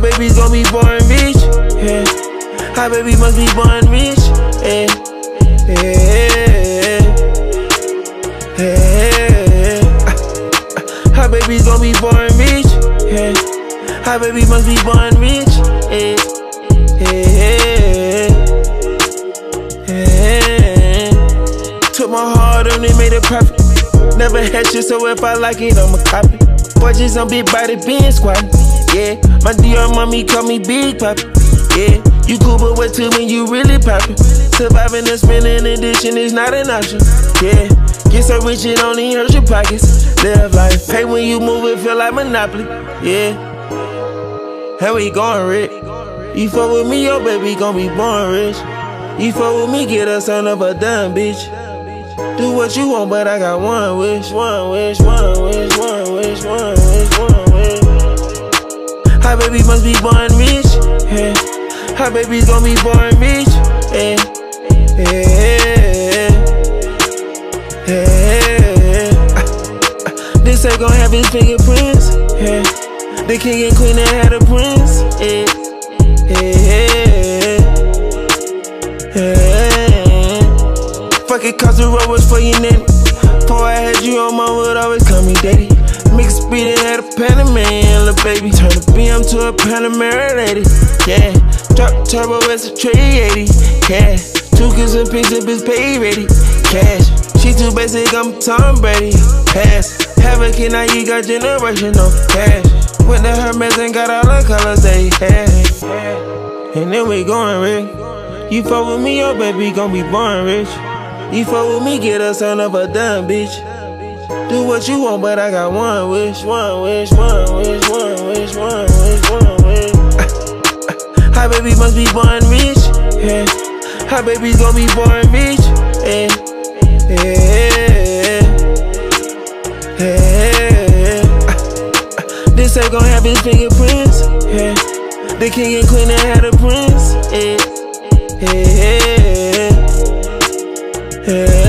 babies gon' be born rich, yeah. Her baby must be born rich, yeah. Yeah. Yeah. Her babies gon' be born rich, yeah. Her baby must be born rich, yeah. Yeah. Yeah. Took my heart and it made it perfect. Never had shit, so if I like it, I'ma copy. Boy, just on big body, being squatting. Yeah, my DR mommy call me Big Papi. Yeah, you cool, but wait till when you really poppin'. Surviving and spending addiction is not an option. Yeah, get so rich it only hurts your pockets. Live life, pay when you move, it feel like Monopoly. Yeah, how we going, Rick? You fuck with me, your baby gon' be born rich. You fuck with me, get a son of a dumb bitch. Do what you want, but I got one wish, one wish, one wish, one wish, one wish, one wish. Her baby must be born rich, yeah. Her baby's gon' be born rich, yeah. Yeah. Yeah. This ain't gon' have his fingerprints, yeah. The king and queen that had a prince, yeah. Yeah. Yeah. Fuck it, cause the road was for your nanny. Before I had you on, mom would always call me daddy. Mixed speed and had a Panamera, little baby. Turn a BM to a Panamera lady. Yeah, drop turbo, it's a 380. Yeah, 2 kids and piece of bitch pay ready. Cash, she too basic, I'm Tom Brady. Pass, have a kid, now you got generational cash. Went to Hermes and got all the colors they had. And then we going rich. You fuck with me, your baby gon' be born rich. You fuck with me, get a son of a dumb bitch. Do what you want, but I got one wish, one wish, one wish, one wish, one wish, one wish. Her baby must be born rich, yeah. Her baby's gon' be born rich, yeah. Yeah. Yeah. This ain't gon' have his fingerprints, yeah. The king and queen that had a prince, yeah. Yeah. Yeah.